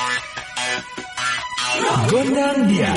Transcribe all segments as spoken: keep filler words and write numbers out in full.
Gondang Dia.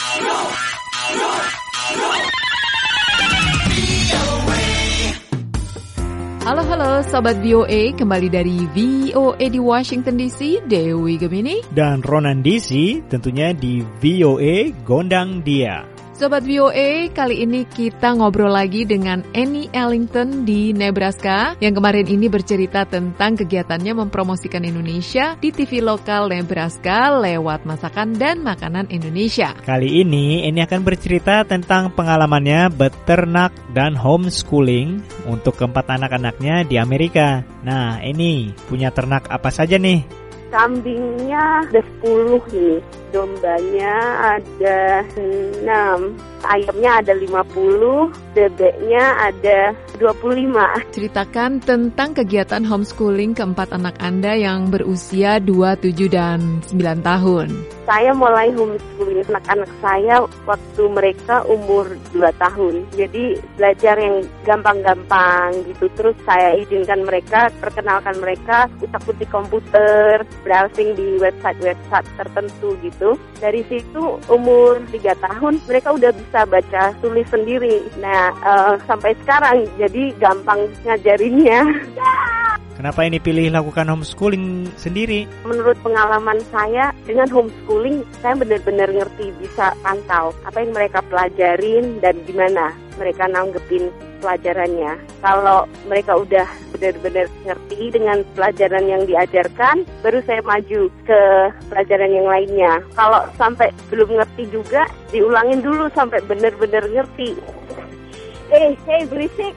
Halo halo Sobat V O A, kembali dari V O A di Washington D C, Dewi Gemini dan Ronan D C, tentunya di V O A Gondang Dia. Sobat V O A, kali ini kita ngobrol lagi dengan Annie Ellington di Nebraska yang kemarin ini bercerita tentang kegiatannya mempromosikan Indonesia di T V lokal Nebraska lewat masakan dan makanan Indonesia. Kali ini Annie akan bercerita tentang pengalamannya beternak dan homeschooling untuk keempat anak-anaknya di Amerika. Nah, Annie punya ternak apa saja nih? Kambingnya ada sepuluh nih, dombanya ada enam, ayamnya ada lima puluh, bebeknya ada dua puluh lima. Ceritakan tentang kegiatan homeschooling keempat anak Anda yang berusia dua, tujuh, dan sembilan tahun. Saya mulai homeschooling anak-anak saya waktu mereka umur dua tahun. Jadi belajar yang gampang-gampang gitu. Terus saya izinkan mereka, perkenalkan mereka utak-utik komputer, browsing di website-website tertentu gitu. Dari situ umur tiga tahun mereka udah bisa baca tulis sendiri. Nah uh, sampai sekarang jadi gampang ngajarinnya. Kenapa ini pilih lakukan homeschooling sendiri? Menurut pengalaman saya dengan homeschooling, saya benar-benar ngerti, bisa pantau apa yang mereka pelajarin dan gimana mereka nanggepin pelajarannya. Kalau mereka udah benar-benar ngerti dengan pelajaran yang diajarkan, baru saya maju ke pelajaran yang lainnya. Kalau sampai belum ngerti juga, diulangin dulu sampai benar-benar ngerti. Eh, hey, berisik!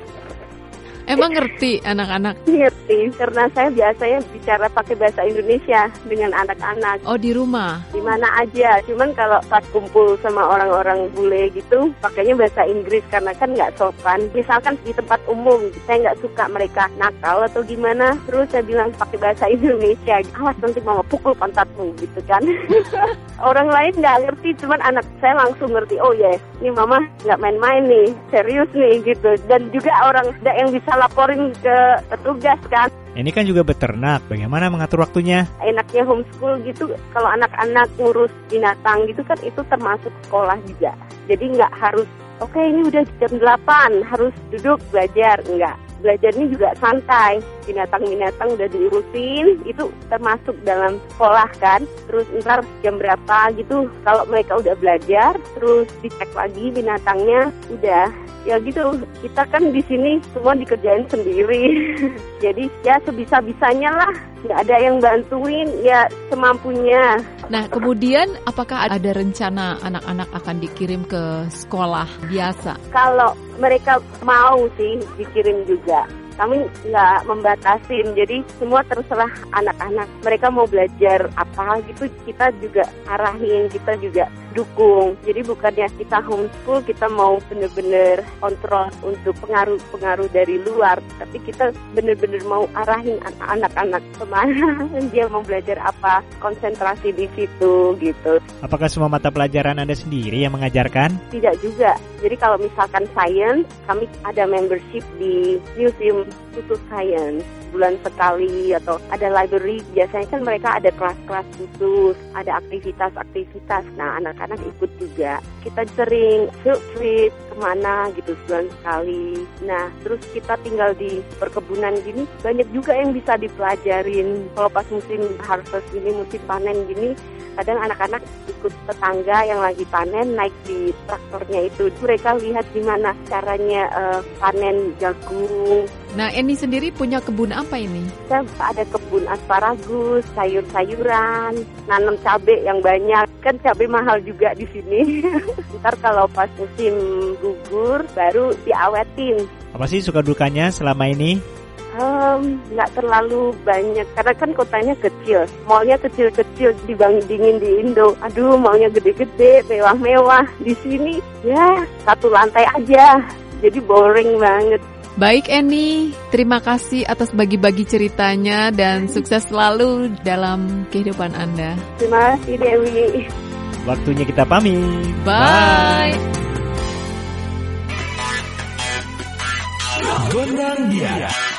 Emang ngerti anak-anak? Ngerti, karena saya biasanya bicara pakai bahasa Indonesia dengan anak-anak. Oh, di rumah? Di mana aja, cuman kalau pas kumpul sama orang-orang bule gitu, pakainya bahasa Inggris karena kan nggak sopan. Misalkan di tempat umum, saya nggak suka mereka nakal atau gimana, terus saya bilang pakai bahasa Indonesia. Awas nanti mama pukul pantatmu gitu kan. Orang lain nggak ngerti, cuman anak saya langsung ngerti. Oh ya, yeah, ini mama nggak main-main nih, serius nih gitu. Dan juga orang yang bisa laporin ke petugas kan. Ini kan juga beternak, bagaimana mengatur waktunya? Enaknya homeschool gitu, kalau anak-anak ngurus binatang gitu kan itu termasuk sekolah juga. Jadi nggak harus, oke okay, ini udah jam delapan, harus duduk belajar, enggak. Belajarnya juga santai, binatang-binatang udah diurusin, itu termasuk dalam sekolah kan. Terus ntar jam berapa gitu, kalau mereka udah belajar, terus dicek lagi binatangnya, udah. Ya gitu, kita kan di sini semua dikerjain sendiri. Jadi ya sebisa-bisanya lah, nggak ada yang bantuin, ya semampunya. Nah, kemudian apakah ada rencana anak-anak akan dikirim ke sekolah biasa? Kalau mereka mau sih dikirim juga. Kami nggak membatasin, jadi semua terserah anak-anak. Mereka mau belajar apa gitu, kita juga arahin, kita juga dukung. Jadi bukannya kita homeschool, kita mau benar-benar kontrol untuk pengaruh-pengaruh dari luar, tapi kita benar-benar mau arahin anak-anak kemana, dia mau belajar apa, konsentrasi di situ gitu. Apakah semua mata pelajaran Anda sendiri yang mengajarkan? Tidak juga. Jadi kalau misalkan science, kami ada membership di museum khusus science bulan sekali, atau ada library, biasanya kan mereka ada kelas-kelas khusus, ada aktivitas-aktivitas. Nah, anak-anak ikut juga. Kita sering field trip kemana gitu sebulan sekali. Nah, terus kita tinggal di perkebunan gini, banyak juga yang bisa dipelajarin. Kalau pas musim harvest gini, musim panen gini, kadang anak-anak ikut tetangga yang lagi panen, naik di traktornya itu. Mereka lihat gimana caranya uh, panen jagung. Nah, Annie sendiri punya kebun apa ini? Saya ada kebun asparagus, sayur-sayuran, nanam cabai yang banyak. Kan cabai mahal juga di sini. Ntar kalau pas musim gugur, baru diawetin. Apa sih suka dukanya selama ini? Um, nggak terlalu banyak, karena kan kotanya kecil, mallnya kecil-kecil dibandingin di Indo. Aduh, maunya gede-gede, mewah-mewah. Di sini ya satu lantai aja, jadi boring banget. Baik Annie, terima kasih atas bagi-bagi ceritanya dan sukses selalu dalam kehidupan Anda. Terima kasih Dewi. Waktunya kita pamit. Bye. Gondang Dia.